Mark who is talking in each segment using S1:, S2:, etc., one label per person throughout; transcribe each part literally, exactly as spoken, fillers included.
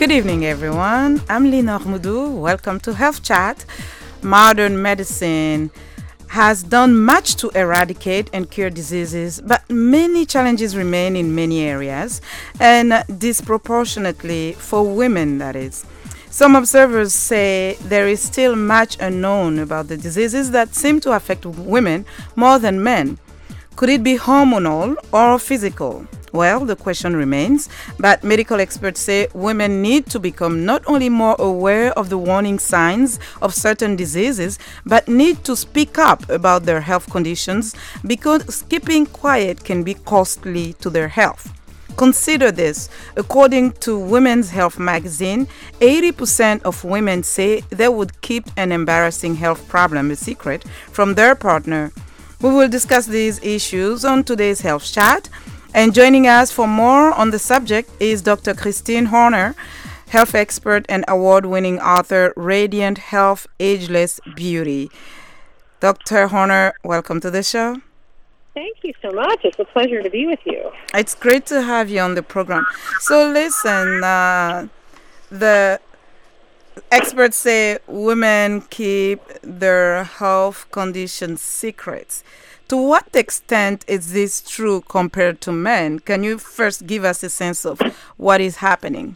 S1: Good evening, everyone. I'm Lina Moudou. Welcome to Health Chat. Modern medicine has done much to eradicate and cure diseases, but many challenges remain in many areas, and disproportionately for women, that is. Some observers say there is still much unknown about the diseases that seem to affect women more than men. Could it be hormonal or physical? Well, the question remains, but medical experts say women need to become not only more aware of the warning signs of certain diseases, but need to speak up about their health conditions because keeping quiet can be costly to their health. Consider this. According to Women's Health magazine, eighty percent of women say they would keep an embarrassing health problem a secret from their partner. We will discuss these issues on today's Health Chat. And joining us for more on the subject is Doctor Christine Horner, health expert and award-winning author, Radiant Health, Ageless Beauty. Doctor Horner, welcome to the show.
S2: Thank you so much. It's a pleasure to be with you.
S1: It's great to have you on the program. So listen, uh, the experts say women keep their health conditions secrets. To what extent is this true compared to men? Can you first give us a sense of what is happening?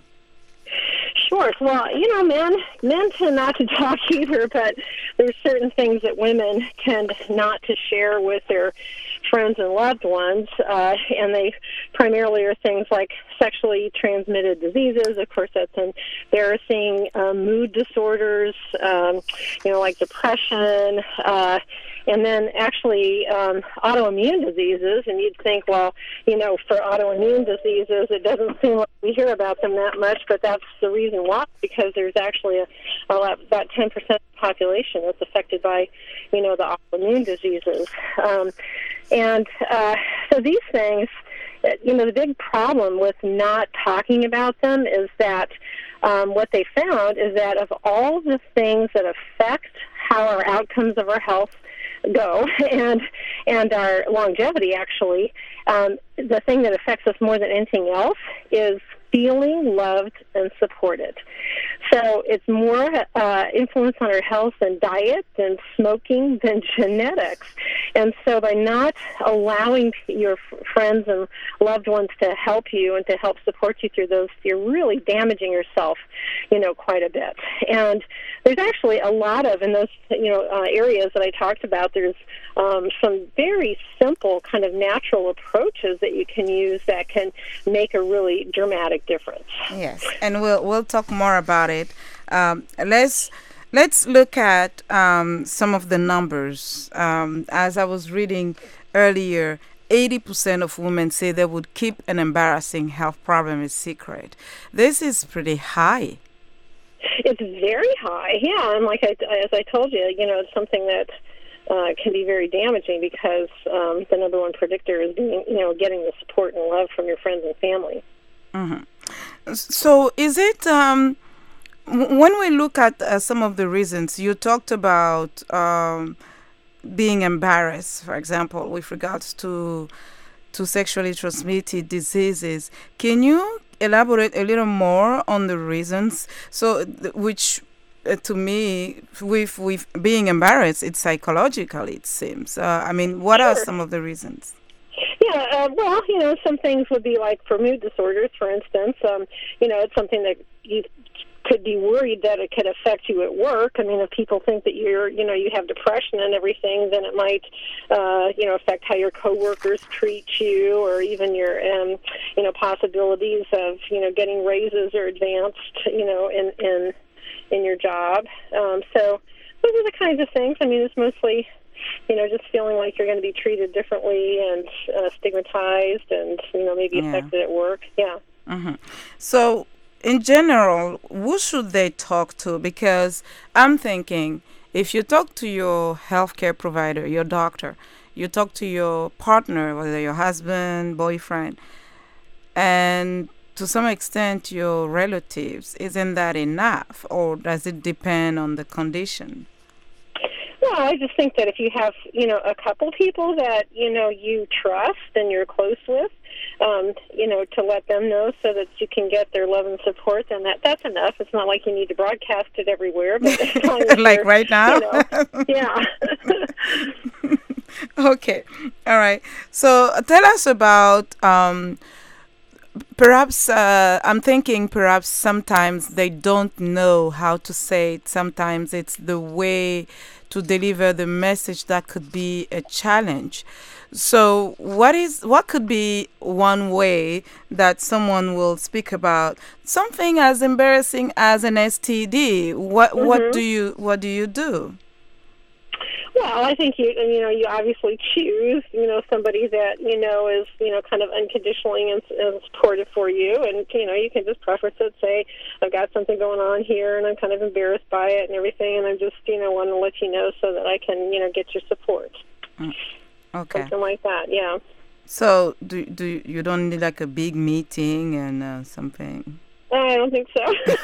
S2: Sure. Well, you know, men men tend not to talk either, but there's certain things that women tend not to share with their friends and loved ones, uh, and they primarily are things like sexually transmitted diseases. Of course, that's embarrassing. Uh, mood disorders, um, you know, like depression, uh, and then actually um, autoimmune diseases. And you'd think, well, you know, for autoimmune diseases, it doesn't seem like we hear about them that much, but that's the reason why, because there's actually a, a lot, about ten percent of the population that's affected by, you know, the autoimmune diseases. Um, and uh, so these things, you know, the big problem with not talking about them is that um, what they found is that of all the things that affect how our outcomes of our health go and and our longevity, actually, um, the thing that affects us more than anything else is feeling loved and supported. So it's more uh, influence on our health than diet, than smoking, than genetics. And so by not allowing your f- friends and loved ones to help you and to help support you through those, you're really damaging yourself, you know, quite a bit. And there's actually a lot of, in those, you know, uh, areas that I talked about, there's um, some very simple kind of natural approaches that you can use that can make a really dramatic difference.
S1: Yes, and we'll we'll talk more about it. Um, let's let's look at um, some of the numbers. Um, as I was reading earlier, eighty percent of women say they would keep an embarrassing health problem a secret. This is pretty high.
S2: It's very high, yeah. And like I, as I told you, you know, it's something that uh, can be very damaging because um, the number one predictor is being, you know, getting the support and love from your friends and family.
S1: Mm-hmm. So is it, um, w- when we look at uh, some of the reasons, you talked about um, being embarrassed, for example, with regards to to sexually transmitted diseases. Can you elaborate a little more on the reasons? So, th- which uh, to me, with with being embarrassed, it's psychological, it seems. Uh, I mean, what
S2: Sure.
S1: are some of the reasons?
S2: Yeah, uh, well, you know, some things would be like for mood disorders, for instance. Um, you know, it's something that you could be worried that it could affect you at work. I mean, if people think that you're, you know, you have depression and everything, then it might, uh, you know, affect how your coworkers treat you, or even your, um, you know, possibilities of, you know, getting raises or advanced, you know, in in in your job. Um, so those are the kinds of things. I mean, it's mostly, you know, just feeling like you're going to be treated differently and uh, stigmatized and, you know, maybe
S1: Yeah.
S2: affected at work. Yeah.
S1: Mm-hmm. So, in general, who should they talk to? Because I'm thinking, if you talk to your healthcare provider, your doctor, you talk to your partner, whether your husband, boyfriend, and to some extent your relatives, isn't that enough? Or does it depend on the condition?
S2: Well, I just think that if you have, you know, a couple people that, you know, you trust and you're close with, um, you know, to let them know so that you can get their love and support, then that, that's enough. It's not like you need to broadcast it everywhere. But as long as
S1: like right now?
S2: You know, yeah.
S1: Okay. All right. So tell us about... Um, Perhaps uh, I'm thinking perhaps sometimes they don't know how to say it. Sometimes it's the way to deliver the message that could be a challenge. So what is what could be one way that someone will speak about something as embarrassing as an S T D? What mm-hmm. what do you what do you do?
S2: Well, I think you you know you obviously choose you know somebody that you know is you know kind of unconditionally and, and supportive for you, and you know you can just preface it, say I've got something going on here, and I'm kind of embarrassed by it and everything, and I'm just you know want to let you know so that I can you know get your support.
S1: Mm. Okay.
S2: Something like that, yeah.
S1: So do do you don't need like a big meeting and uh, something?
S2: I don't think so.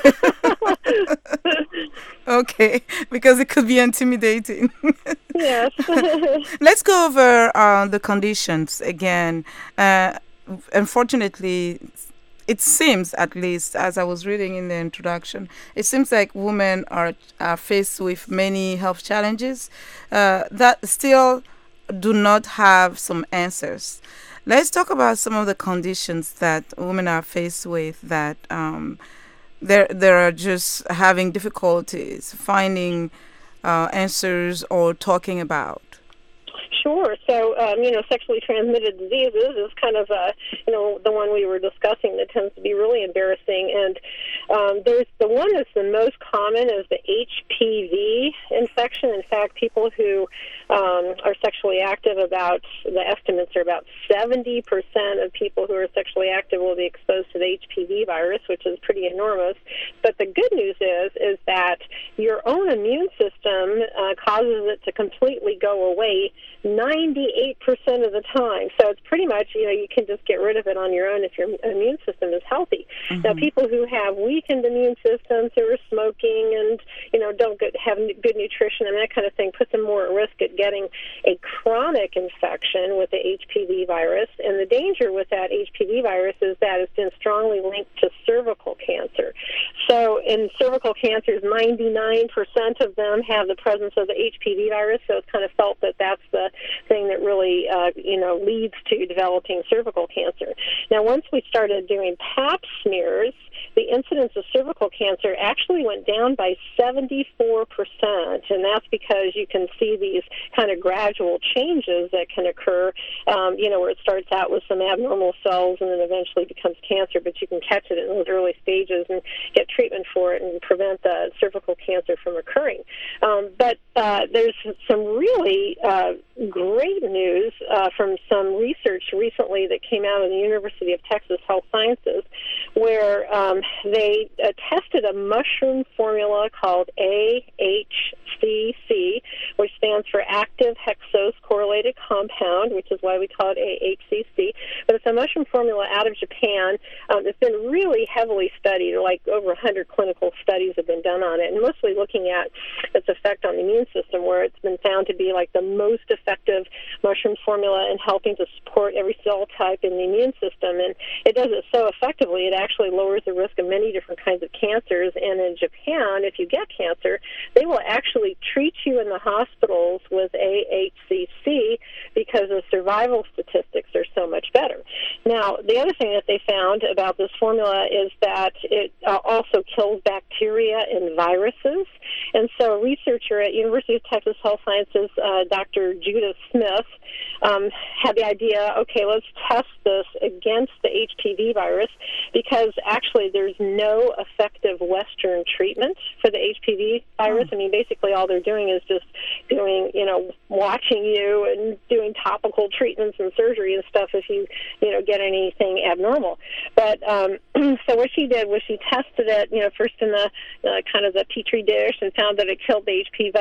S1: Okay, because it could be intimidating.
S2: Yes.
S1: Let's go over uh, the conditions again. Uh, unfortunately, it seems, at least, as I was reading in the introduction, it seems like women are, are faced with many health challenges uh, that still do not have some answers. Let's talk about some of the conditions that women are faced with that um, they're, they're just having difficulties finding uh, answers or talking about.
S2: Sure. So, um, you know, sexually transmitted diseases is kind of, uh, you know, the one we were discussing that tends to be really embarrassing. And um, there's the one that's the most common is the H P V infection. In fact, people who um, are sexually active, about the estimates are about seventy percent of people who are sexually active will be exposed to the H P V virus, which is pretty enormous. But the good news is, is that your own immune system uh, causes it to completely go away ninety-eight percent of the time. So it's pretty much, you know, you can just get rid of it on your own if your immune system is healthy. Mm-hmm. Now, people who have weakened immune systems, who are smoking and, you know, don't get, have good nutrition and that kind of thing, puts them more at risk at getting a chronic infection with the H P V virus. And the danger with that H P V virus is that it's been strongly linked to cervical cancer. So in cervical cancers, ninety-nine percent of them have the presence of the H P V virus, so it's kind of felt that that's the thing that really, uh, you know, leads to developing cervical cancer. Now, once we started doing pap smears, the incidence of cervical cancer actually went down by seventy-four percent, and that's because you can see these kind of gradual changes that can occur, um, you know, where it starts out with some abnormal cells and then eventually becomes cancer, but you can catch it in those early stages and get treatment for it and prevent the cervical cancer from occurring. Um, but uh, there's some really uh, great news uh, from some research recently that came out of the University of Texas Health Sciences, where um, they uh, tested a mushroom formula called A H C C, which stands for active hexose correlated compound, which is why we call it A H C C. But it's a mushroom formula out of Japan. Um, it's been really heavily studied, like over one hundred clinical studies have been done on it, and mostly looking at its effect on the immune system, where it's been found to be like the most effective mushroom formula in helping to support every cell type in the immune system. And it does it so effectively, it actually lowers the risk of many different kinds of cancers. And in Japan, if you get cancer, they will actually treat you in the hospitals with A H C C because the survival statistics are so much better. Now, the other thing that they found about this formula is that it uh, also kills bacteria and viruses. And so a researcher at University of Texas Health Sciences, uh, Doctor Judith Smith, um, had the idea, okay, let's test this against the H P V virus, because actually there's no effective Western treatment for the H P V virus. Mm. I mean, basically all they're doing is just doing, you know, watching you and doing topical treatments and surgery and stuff if you, you know, get anything abnormal. But um, so what she did was she tested it, you know, first in the uh, kind of the petri dish and found that it killed the H P V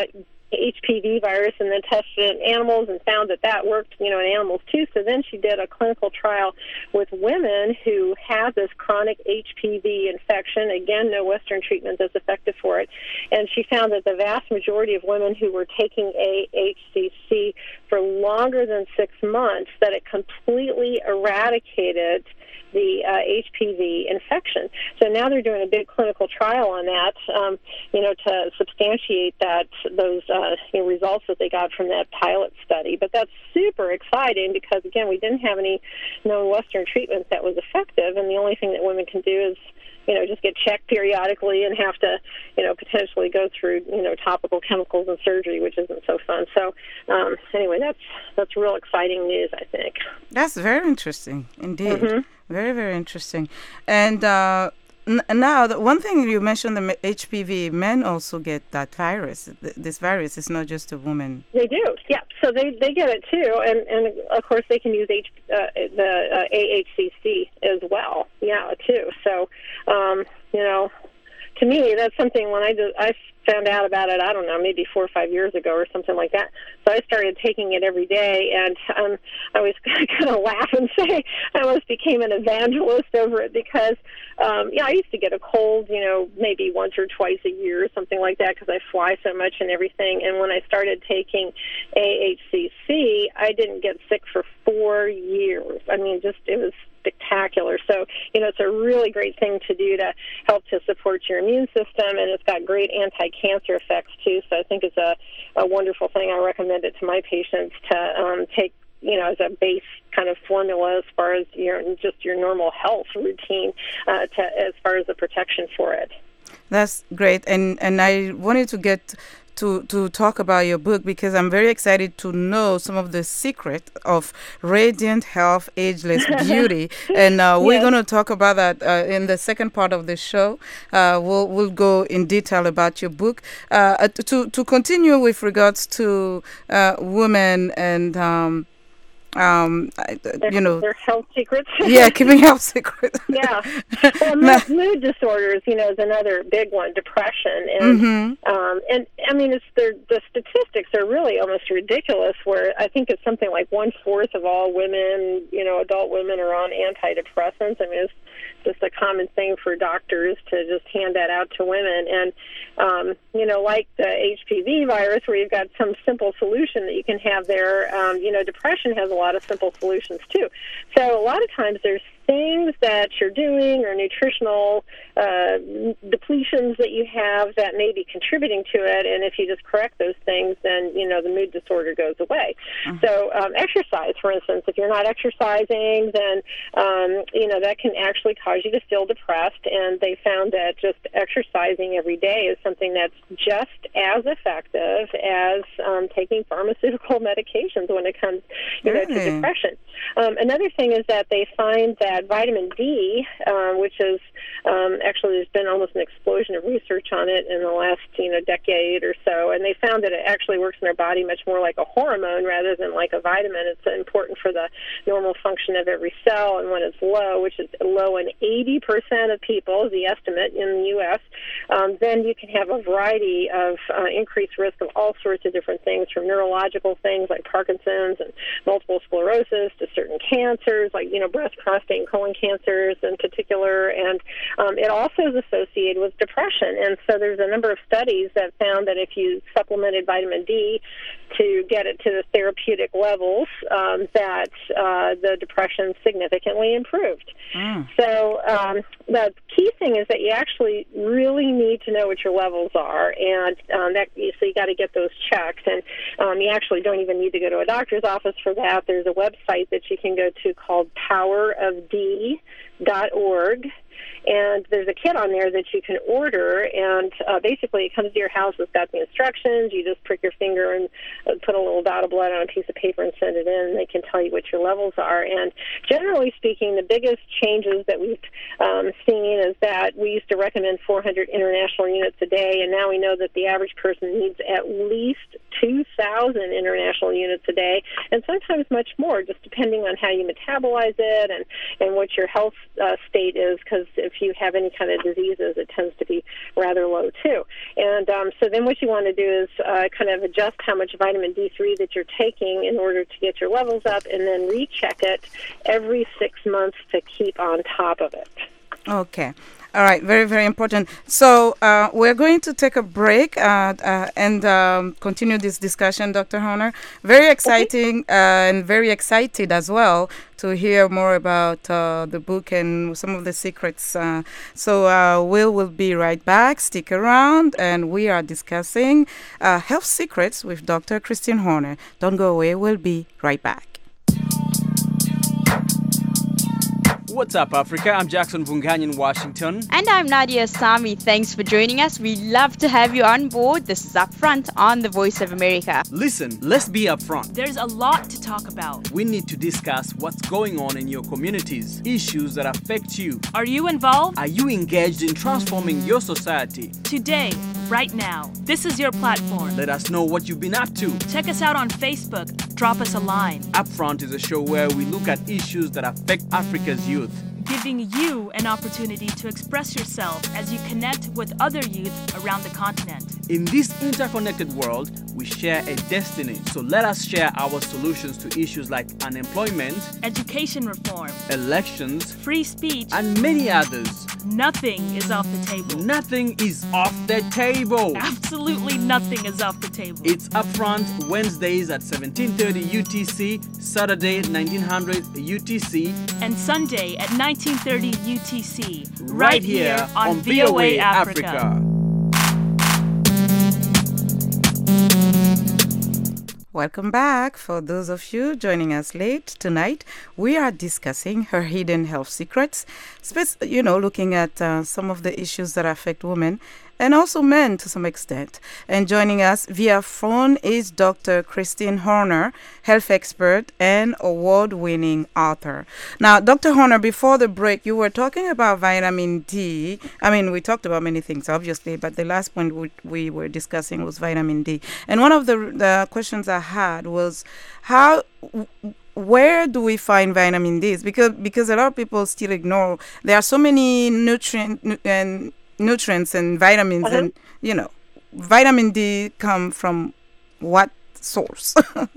S2: H P V virus and then tested it in animals and found that that worked, you know, in animals too. So then she did a clinical trial with women who had this chronic H P V infection. Again, no Western treatment that's effective for it. And she found that the vast majority of women who were taking A H C C for longer than six months, that it completely eradicated the uh, H P V infection. So now they're doing a big clinical trial on that, um, you know, to substantiate that those uh, you know, results that they got from that pilot study. But that's super exciting because, again, we didn't have any known Western treatment that was effective, and the only thing that women can do is, you know, just get checked periodically and have to, you know, potentially go through, you know, topical chemicals and surgery, which isn't so fun. So, um, anyway, that's that's real exciting news, I think.
S1: That's very interesting, indeed.
S2: Mm-hmm.
S1: Very, very interesting. And uh, n- now, the one thing you mentioned, the H P V, men also get that virus. Th- this virus is not just a woman.
S2: They do, yeah. So they, they get it too, and, and of course they can use H, uh, the uh, A H C C as well, yeah, too. So, um, you know, to me, that's something when I did, I found out about it, I don't know, maybe four or five years ago or something like that. So I started taking it every day, and um, I was going to laugh and say I almost became an evangelist over it because, um, yeah, I used to get a cold, you know, maybe once or twice a year or something like that because I fly so much and everything. And when I started taking A H C C, I didn't get sick for four years. I mean, just it was spectacular. So, you know, it's a really great thing to do to help to support your immune system, and it's got great anti-cancer effects too. So I think it's a, a wonderful thing. I recommend it to my patients to um, take, you know, as a base kind of formula as far as your just your normal health routine, uh, to as far as the protection for it.
S1: That's great, and and I wanted to get to to talk about your book because I'm very excited to know some of the secret of radiant health, ageless beauty, and uh, we're yes. going to talk about that uh, in the second part of the show. Uh, we'll we'll go in detail about your book. Uh, to to continue with regards to uh, women and. Um, Um,
S2: their,
S1: you know,
S2: their health secrets.
S1: Yeah, keeping health secrets.
S2: Yeah. Well, mood, mood disorders, you know, is another big one. Depression, and
S1: mm-hmm.
S2: um, and I mean, it's the the statistics are really almost ridiculous. Where I think it's something like one fourth of all women, you know, adult women are on antidepressants. I mean, it's just a common thing for doctors to just hand that out to women. And, um, you know, like the H P V virus, where you've got some simple solution that you can have there, um, you know, depression has a lot of simple solutions, too. So a lot of times there's things that you're doing or nutritional uh, depletions that you have that may be contributing to it, and if you just correct those things, then, you know, the mood disorder goes away. Mm-hmm. So um, exercise, for instance, if you're not exercising, then, um, you know, that can actually cause you to feel depressed, and they found that just exercising every day is something that's just as effective as um, taking pharmaceutical medications when it comes, you know,
S1: really?
S2: to depression. Um, another thing is that they find that vitamin D, um, which is um, actually there's been almost an explosion of research on it in the last you know decade or so, and they found that it actually works in our body much more like a hormone rather than like a vitamin. It's important for the normal function of every cell, and when it's low, which is low in eighty percent of people, is the estimate in the U S, um, then you can have a variety of uh, increased risk of all sorts of different things, from neurological things like Parkinson's and multiple sclerosis to certain cancers like you know breast, prostate, and colon cancers in particular, and um, it also is associated with depression. And so there's a number of studies that found that if you supplemented vitamin D to get it to the therapeutic levels, um, that uh, the depression significantly improved. Mm. So um, the key thing is that you actually really need to know what your levels are, and um, that so you got to get those checked. And um, you actually don't even need to go to a doctor's office for that. There's a website that you can go to called power of d dot org. And there's a kit on there that you can order, and uh, basically it comes to your house. It's got the instructions. You just prick your finger and uh, put a little dot of blood on a piece of paper and send it in, and they can tell you what your levels are. And generally speaking, the biggest changes that we've um, seen is that we used to recommend four hundred international units a day, and now we know that the average person needs at least two thousand international units a day, and sometimes much more, just depending on how you metabolize it and, and what your health uh, state is, because if you have any kind of diseases, it tends to be rather low too. And um, so then what you want to do is uh, kind of adjust how much vitamin D three that you're taking in order to get your levels up, and then recheck it every six months to keep on top of it.
S1: Okay. All right, very, very important. So uh, we're going to take a break uh, uh, and um, continue this discussion, Doctor Horner. Very exciting uh, and very excited as well to hear more about uh, the book and some of the secrets. Uh, so uh, Will will be right back. Stick around, and we are discussing uh, health secrets with Doctor Christine Horner. Don't go away. We'll be right back.
S3: What's up, Africa? I'm Jackson Vunganyi in Washington.
S4: And I'm Nadia Sami. Thanks for joining us. We love to have you on board. This is Upfront on the Voice of America.
S3: Listen, let's be upfront.
S5: There's a lot to talk about.
S3: We need to discuss what's going on in your communities, issues that affect you.
S5: Are you involved?
S3: Are you engaged in transforming your society?
S5: Today, right now, this is your platform.
S3: Let us know what you've been up to.
S5: Check us out on Facebook. Drop us a line.
S3: Upfront is a show where we look at issues that affect Africa's youth,
S5: giving you an opportunity to express yourself as you connect with other youth around the continent.
S3: In this interconnected world, we share a destiny. So let us share our solutions to issues like unemployment,
S5: education reform,
S3: elections,
S5: free speech,
S3: and many others.
S5: Nothing is off the table.
S3: Nothing is off the table.
S5: Absolutely nothing is off the table.
S3: It's Upfront Wednesdays at seventeen thirty U T C, Saturday nineteen hundred U T C,
S5: and Sunday at nineteen thirty U T C.
S3: Right, right here, here on, on V O A Africa. Africa.
S1: Welcome back. For those of you joining us late tonight, we are discussing her hidden health secrets, you know, looking at uh, some of the issues that affect women and also men to some extent. And joining us via phone is Doctor Christine Horner, health expert and award-winning author. Now, Doctor Horner, before the break, you were talking about vitamin D. I mean, we talked about many things, obviously, but the last point we, we were discussing was vitamin D. And one of the, the questions I had was how... where do we find vitamin D? Because because a lot of people still ignore. There are so many nutrient nu- and nutrients and vitamins, uh-huh. and you know, vitamin D come from what source?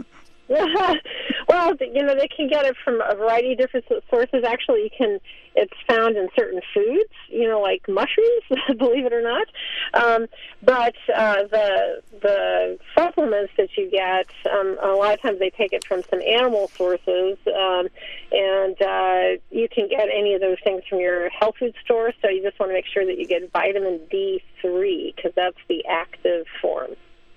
S2: Well, you know, they can get it from a variety of different sources. Actually, you can. It's found in certain foods, you know, like mushrooms, believe it or not. Um, but uh, the the supplements that you get, um, a lot of times they take it from some animal sources, um, and uh, you can get any of those things from your health food store. So you just want to make sure that you get vitamin D three because that's the active form.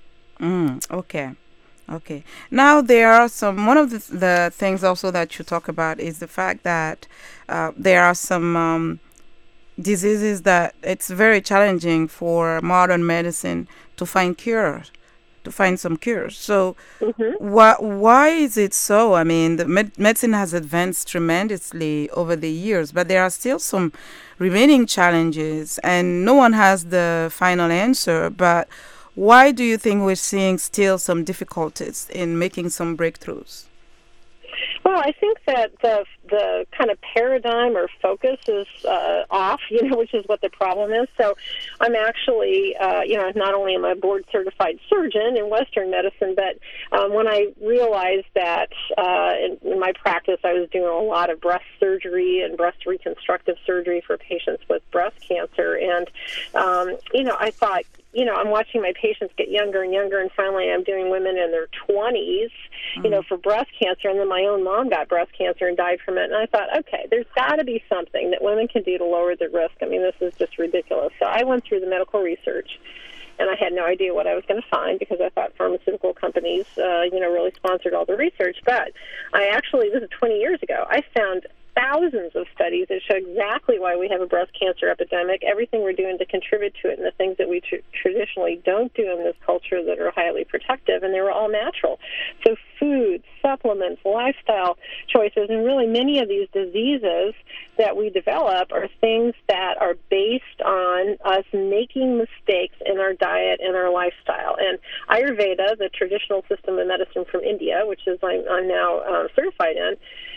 S1: Mm, okay. Okay. Now there are some, one of the, the things also that you talk about is the fact that uh, there are some um, diseases that it's very challenging for modern medicine to find cures, to find some cures. So mm-hmm. why, why is it so? I mean, the med- medicine has advanced tremendously over the years, but there are still some remaining challenges and no one has the final answer. But why do you think we're seeing still some difficulties in making some breakthroughs?
S2: Well, I think that the the kind of paradigm or focus is uh, off, you know, which is what the problem is. So I'm actually, uh, you know, not only am I a board-certified surgeon in Western medicine, but um, when I realized that uh, in, in my practice I was doing a lot of breast surgery and breast reconstructive surgery for patients with breast cancer, and, um, you know, I thought, you know, I'm watching my patients get younger and younger, and finally I'm doing women in their twenties, mm. you know, for breast cancer, and then my own mom got breast cancer and died from it, and I thought, okay, there's got to be something that women can do to lower the risk. I mean, this is just ridiculous. So I went through the medical research, and I had no idea what I was going to find because I thought pharmaceutical companies, uh, you know, really sponsored all the research. But I actually, this is twenty years ago, I found thousands of studies that show exactly why we have a breast cancer epidemic, everything we're doing to contribute to it, and the things that we tr- traditionally don't do in this culture that are highly protective, and they were all natural. So food, supplements, lifestyle choices, and really many of these diseases that we develop are things that are based on us making mistakes in our diet and our lifestyle. And Ayurveda, the traditional system of medicine from India, which is I'm, I'm now um, certified in,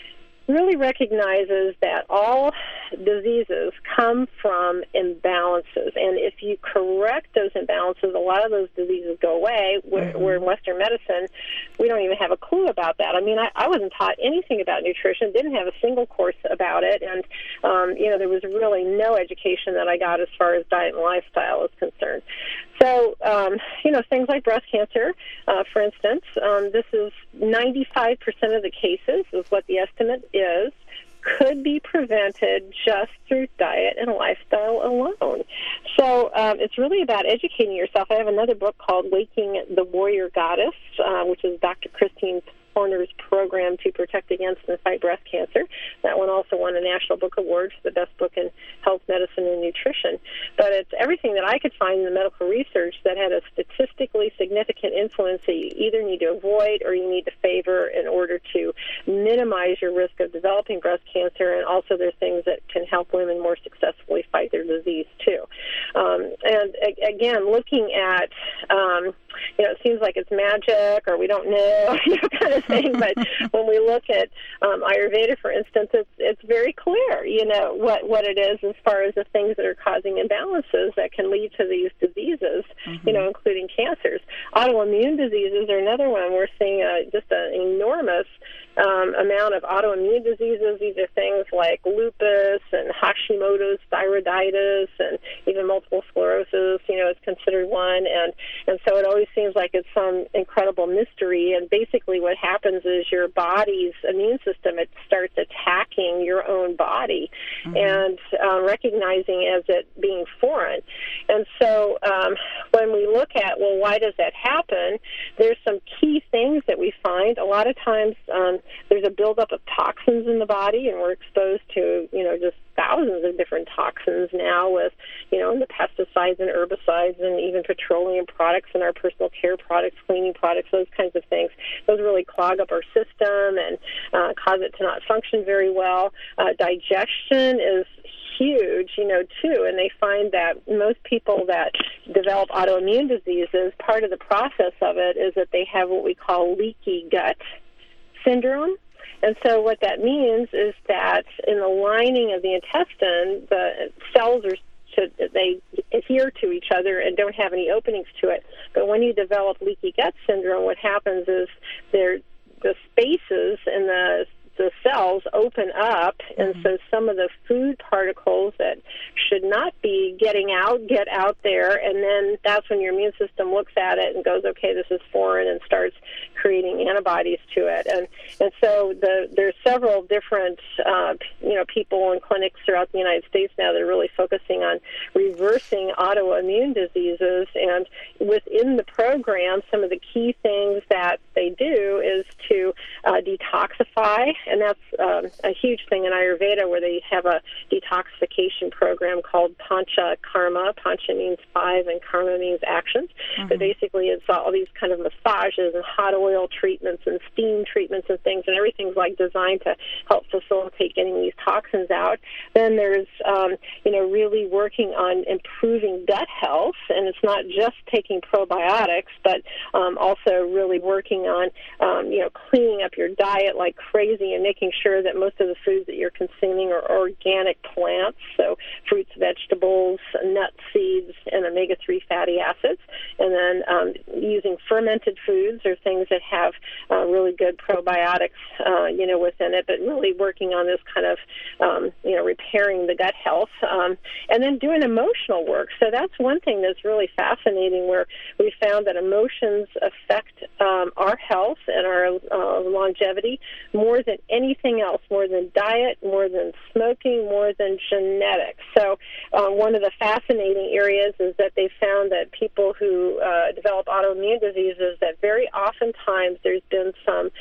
S2: really recognizes that all diseases come from imbalances. And if you correct those imbalances, a lot of those diseases go away, where, where in Western medicine, we don't even have a clue about that. I mean, I, I wasn't taught anything about nutrition, didn't have a single course about it, and, um, you know, there was really no education that I got as far as diet and lifestyle is concerned. So, um, you know, things like breast cancer, uh, for instance, um, this is ninety-five percent of the cases is what the estimate is, could be prevented just through diet and lifestyle alone. So um, it's really about educating yourself. I have another book called Waking the Warrior Goddess, uh, which is Doctor Christine Horner's program to protect against and fight breast cancer. That one also won a National Book Award for the best book in health, medicine, and nutrition. But it's everything that I could find in the medical research that had a statistically significant influence that you either need to avoid or you need to favor in order to minimize your risk of developing breast cancer. And also there's things that can help women more successfully fight their disease too. Um, and a- again, looking at, um, you know, it seems like it's magic or we don't know, you know, kind of thing. But when we look at um, Ayurveda, for instance, it's it's very clear, you know, what, what it is as far as the things that are causing imbalances that can lead to these diseases, mm-hmm. you know, including cancers. Autoimmune diseases are another one. We're seeing a, just an enormous um, amount of autoimmune diseases. These are things like lupus and Hashimoto's thyroiditis and even multiple sclerosis, you know, is considered one. And, and so it always seems like it's some incredible mystery. And basically what happens is your body's immune system, it starts attacking your own body mm-hmm. and uh, recognizing as it being foreign. And so um, when we look at, well, why does that happen, there's some key things that we find. A lot of times um, there's a buildup of toxins in the body, and we're exposed to, you know, just thousands of different toxins now with, you know, the pesticides and herbicides and even petroleum products and our personal care products, cleaning products, those kinds of things. Those really clog up our system and uh, cause it to not function very well. Uh, digestion is huge, you know, too, and they find that most people that develop autoimmune diseases, part of the process of it is that they have what we call leaky gut syndrome. And so what that means is that in the lining of the intestine, the cells are should, they adhere to each other and don't have any openings to it. But when you develop leaky gut syndrome, what happens is there the spaces in the the cells open up, and so some of the food particles that should not be getting out get out there, and then that's when your immune system looks at it and goes, okay, this is foreign, and starts creating antibodies to it. And and so the, there's several different uh, you know people in clinics throughout the United States now that are really focusing on reversing autoimmune diseases, and within the program, some of the key things that they do is to uh, detoxify. And that's um, a huge thing in Ayurveda, where they have a detoxification program called Pancha Karma. Pancha means five, and Karma means actions. Mm-hmm. But basically, it's all these kind of massages and hot oil treatments and steam treatments and things, and everything's like designed to help facilitate getting these toxins out. Then there's, um, you know, really working on improving gut health, and it's not just taking probiotics, but um, also really working on, um, you know, cleaning up your diet like crazy and making sure that most of the foods that you're consuming are organic plants, so fruits, vegetables, nuts, seeds, and omega three fatty acids. And then um, using fermented foods or things that have uh, really good probiotics, uh, you know, within it, but really working on this kind of, um, you know, repairing the gut health. Um, and then doing emotional work. So that's one thing that's really fascinating, where we found that emotions affect um, our health and our uh, longevity more than anything else, more than diet, more than smoking, more than genetics. So uh, one of the fascinating areas is that they found that people who uh, develop autoimmune diseases, that very oftentimes there's been some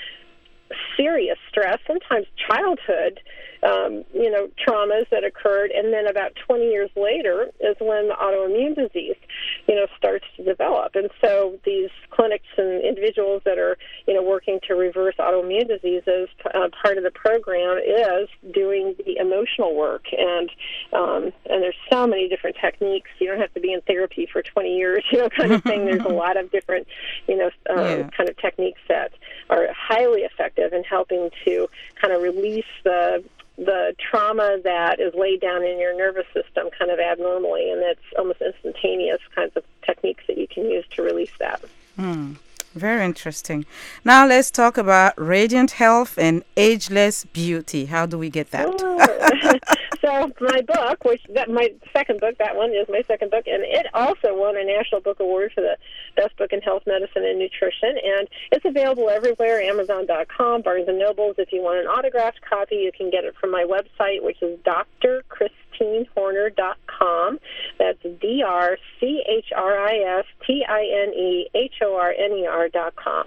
S2: serious stress, sometimes childhood, um, you know, traumas that occurred, and then about twenty years later is when the autoimmune disease, you know, starts to develop. And so these clinics and individuals that are, you know, working to reverse autoimmune diseases, uh, part of the program is doing the emotional work. And um, and there's so many different techniques. You don't have to be in therapy for twenty years, you know, kind of thing. There's a lot of different, you know, um, yeah. kind of techniques that are highly effective in helping to kind kind of release the the trauma that is laid down in your nervous system kind of abnormally, and it's almost instantaneous kinds of techniques that you can use to release that.
S1: Hmm. Very interesting. Now let's talk about radiant health and ageless beauty. How do we get that?
S2: Oh. So my book, which that my second book, that one is my second book, and it also won a National Book Award for the best book in health, medicine, and nutrition. And it's available everywhere, Amazon dot com, Barnes and Nobles. If you want an autographed copy, you can get it from my website, which is D R Christine Horner dot com. That's D R C H R I S T I N E H O R N E R dot com.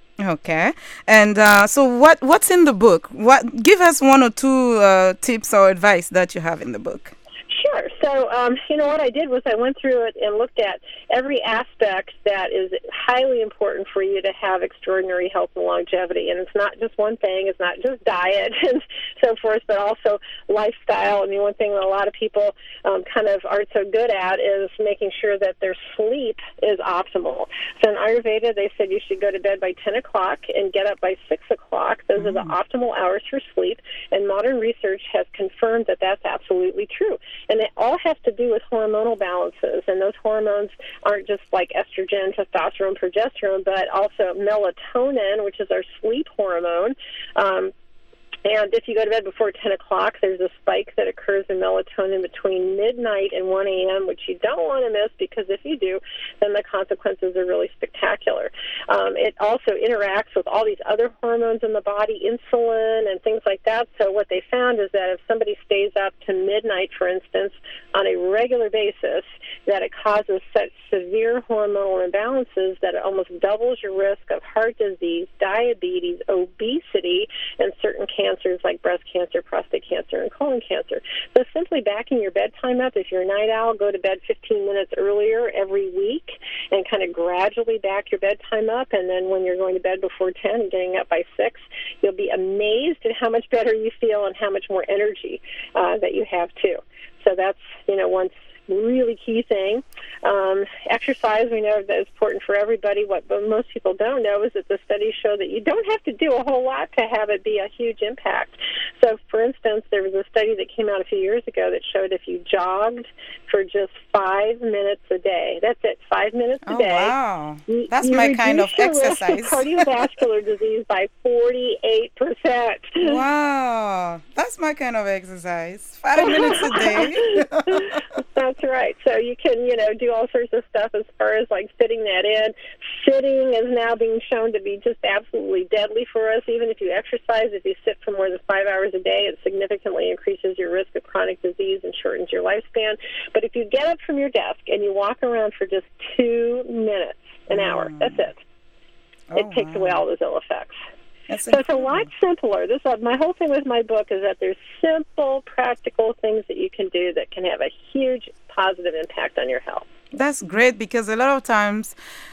S1: Okay, and uh, so what? What's in the book? What? Give us one or two uh, tips or advice that you have in the book.
S2: Sure. So, um, you know, what I did was I went through it and looked at every aspect that is highly important for you to have extraordinary health and longevity. And it's not just one thing. It's not just diet and so forth, but also lifestyle. I mean, one thing that a lot of people um, kind of aren't so good at is making sure that their sleep is optimal. So in Ayurveda, they said you should go to bed by ten o'clock and get up by six o'clock. Those mm. are the optimal hours for sleep. And modern research has confirmed that that's absolutely true. And it all has to do with hormonal balances. And those hormones aren't just like estrogen, testosterone, progesterone, but also melatonin, which is our sleep hormone. Um, And if you go to bed before ten o'clock, there's a spike that occurs in melatonin between midnight and one a.m., which you don't want to miss, because if you do, then the consequences are really spectacular. Um, it also interacts with all these other hormones in the body, insulin and things like that. So what they found is that if somebody stays up to midnight, for instance, on a regular basis, that it causes such severe hormonal imbalances that it almost doubles your risk of heart disease, diabetes, obesity, and certain cancers like breast cancer, prostate cancer, and colon cancer. So simply backing your bedtime up, if you're a night owl, go to bed fifteen minutes earlier every week and kind of gradually back your bedtime up. And then when you're going to bed before ten and getting up by six, you'll be amazed at how much better you feel and how much more energy uh, that you have too. So that's, you know, one really key thing. Um, exercise, we know that is important for everybody. What most people don't know is that the studies show that you don't have to do a whole lot to have it be a huge impact. So, for instance, there was a study that came out a few years ago that showed if you jogged for just five minutes a day, that's it, five minutes a
S1: oh,
S2: day.
S1: Wow.
S2: You,
S1: that's
S2: you
S1: my kind of exercise.
S2: Risk of cardiovascular disease by forty-eight percent.
S1: Wow. That's my kind of exercise. Five minutes a day.
S2: That's right. So you can, you know, do all sorts of stuff as far as like fitting that in. Sitting is now being shown to be just absolutely deadly for us. Even if you exercise, if you sit for more than five hours a day, it significantly increases your risk of chronic disease and shortens your lifespan. But if you get up from your desk and you walk around for just two minutes, an mm. hour, that's it.
S1: Oh,
S2: it takes
S1: wow.
S2: away all those ill effects.
S1: That's
S2: so it's a lot simpler. This uh, my whole thing with my book is that there's simple, practical things that you can do that can have a huge positive impact on your health.
S1: That's great, because a lot of times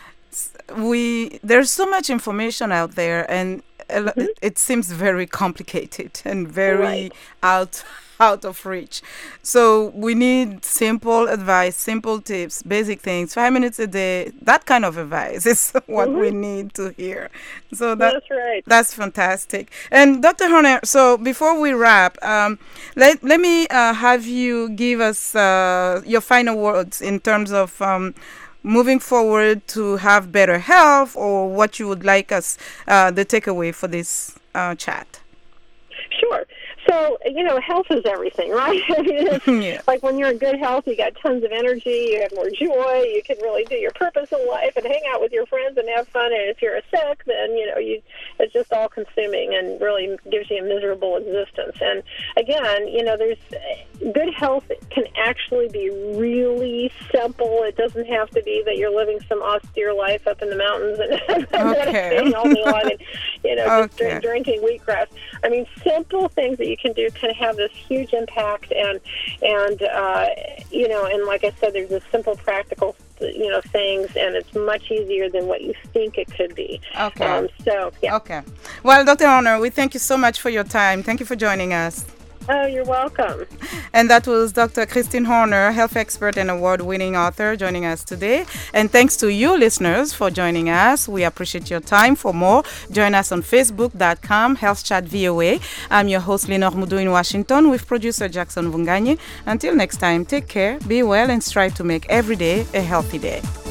S1: we there's so much information out there, and mm-hmm. it, it seems very complicated and very
S2: right.
S1: out out of reach. So we need simple advice, simple tips, basic things, five minutes a day. That kind of advice is what mm-hmm. we need to hear. So that,
S2: that's right.
S1: That's fantastic. And Doctor Horner, so before we wrap, um, let, let me uh, have you give us uh, your final words in terms of um, moving forward to have better health, or what you would like us, uh, the takeaway for this uh, chat.
S2: Sure. So, you know, health is everything, right? I mean, it's
S1: yeah.
S2: like when you're in good health, you got tons of energy, you have more joy, you can really do your purpose in life and hang out with your friends and have fun. And if you're sick, then, you know, you it's just all consuming and really gives you a miserable existence. And again, you know, there's good health can actually be really simple. It doesn't have to be that you're living some austere life up in the mountains and meditating all day long and, you know, just
S1: okay.
S2: drink, drinking wheatgrass. I mean, simple things that you can do can have this huge impact, and and uh, you know, and like I said, there's a simple, practical, you know, things, and it's much easier than what you think it could be.
S1: Okay.
S2: Um, so yeah.
S1: Okay. Well, Doctor Horner, we thank you so much for your time. Thank you for joining us.
S2: Oh, you're welcome.
S1: And that was Doctor Christine Horner, health expert and award-winning author, joining us today. And thanks to you listeners for joining us. We appreciate your time. For more, join us on facebook dot com Health Chat V O A. I'm your host, Lenore Mudu in Washington, with producer Jackson Vunganyi. Until next time, take care, be well, and strive to make every day a healthy day.